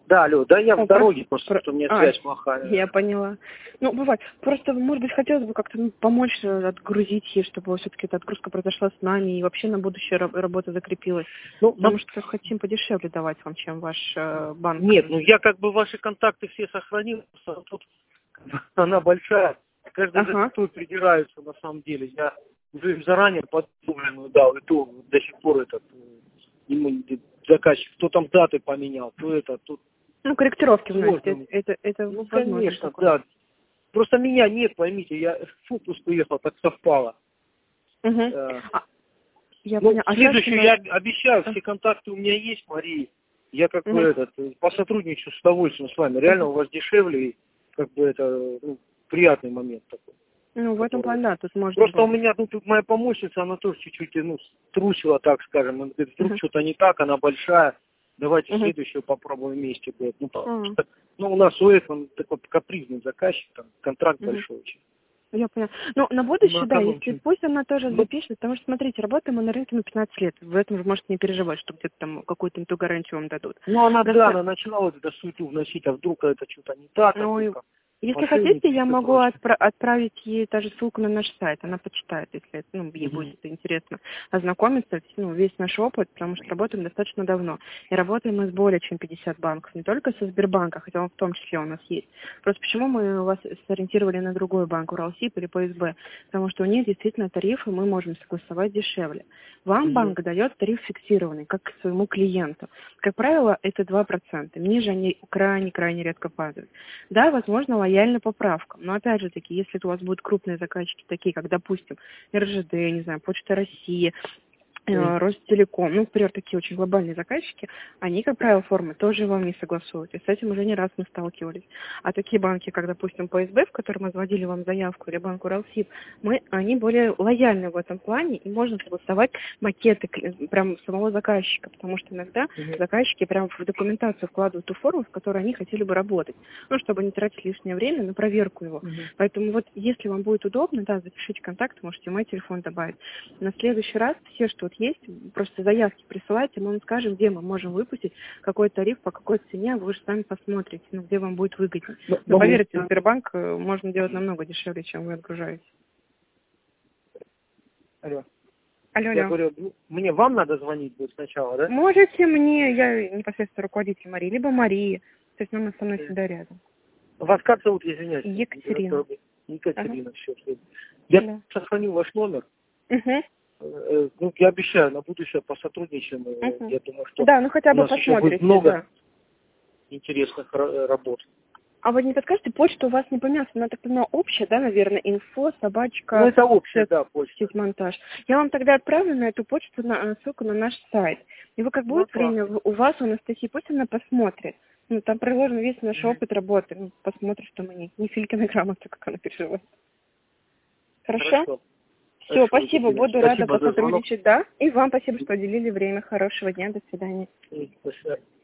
Да, алло, да я в дороге просто, что у меня связь А, плохая. я поняла. Ну, бывает. Просто, может быть, хотелось бы как-то помочь отгрузить ей, чтобы все-таки эта отгрузка произошла с нами и вообще на будущее работа закрепилась. Ну, Потому что хотим подешевле давать вам, чем ваш банк. нет, ну я как бы ваши контакты все сохранил, просто тут она большая, каждый запятой придираются на самом деле. Я уже им заранее подготовленную дал, и то до сих пор этот ему заказчик, кто там даты поменял, то это, тут Ну, корректировки сложно. вносите. Это Ну, возможно конечно, такое. да. Просто меня нет, поймите, я в отпуск уехал, так совпало. Угу. Я Ну, поняла. следующее, я обещаю, все контакты у меня есть, Мария. Я как бы посотрудничаю с удовольствием с вами. Реально у вас дешевле, и как бы это приятный момент такой. Ну, в этом плане, да, тут можно Просто было. у меня тут моя помощница, она тоже чуть-чуть, струсила, так скажем. Она говорит, вдруг что-то не так, она большая. Давайте следующую попробуем вместе. Говорит. Ну, потому что, у нас у этого такой капризный заказчик, там, контракт большой очень. Я поняла. Ну, на будущее, да, если пусть она тоже запишет, потому что, смотрите, работаем мы на рынке 15 лет. В этом вы можете не переживать, что где-то там какую-то не ту гарантию вам дадут. Ну, она начала вот это суету вносить, а вдруг это что-то не так, если хотите, я могу отправить ей даже ссылку на наш сайт. Она почитает, если ей будет это интересно ознакомиться, весь наш опыт, потому что работаем достаточно давно. И работаем мы с более чем 50 банков, не только со Сбербанка, хотя он в том числе у нас есть. Просто почему мы вас сориентировали на другой банк, Уралсиб или ПСБ? Потому что у них действительно тарифы мы можем согласовать дешевле. Вам банк дает тариф фиксированный, как к своему клиенту. Как правило, это 2%. Ниже они крайне-крайне редко падают. Да, возможно, лояльна поправкам. Но опять же таки, если у вас будут крупные заказчики, такие как, допустим, РЖД, не знаю, Почта России, Ростелеком, например, такие очень глобальные заказчики, они, как правило, формы тоже вам не согласуют. И с этим уже не раз мы сталкивались. А такие банки, как, допустим, ПСБ, в котором мы заводили вам заявку, или банк Уралсиб, они более лояльны в этом плане, и можно согласовать макеты прям самого заказчика, потому что иногда заказчики прям в документацию вкладывают ту форму, в которой они хотели бы работать, чтобы не тратить лишнее время на проверку его. Поэтому вот, если вам будет удобно, да, запишите контакт, можете мой телефон добавить. На следующий раз все, что есть, просто заявки присылайте, мы вам скажем, где мы можем выпустить, какой тариф, по какой цене, вы же сами посмотрите, где вам будет выгоднее. Но поверьте, Сбербанк можно делать намного дешевле, чем вы отгружаете. Алло. Алло. Я говорю, мне вам надо звонить будет сначала, да? Можете мне, я непосредственно руководитель Марии, либо Марии, то есть она со мной всегда рядом. Вас как зовут, извиняюсь? Екатерина. Екатерина, все. Я сохранил ваш номер. Я обещаю, на будущее посотрудничаем. Я думаю, что хотя бы у нас еще будет много интересных работ. А вы не подскажете, почта у вас не поменялась, она так понимаю общая, да, наверное, инфо, собачка. Ну, это общая, да, почта. Монтаж. Я вам тогда отправлю на эту почту ссылку на наш сайт. И вы как будет время, у вас, у Анастасии, пусть она посмотрит. Там приложен весь наш опыт работы. Посмотрит, что мы не Филькина грамота, как она переживает. Хорошо? Все, спасибо, буду рада посотрудничать, да. И вам спасибо, что уделили время. Хорошего дня, до свидания. До свидания.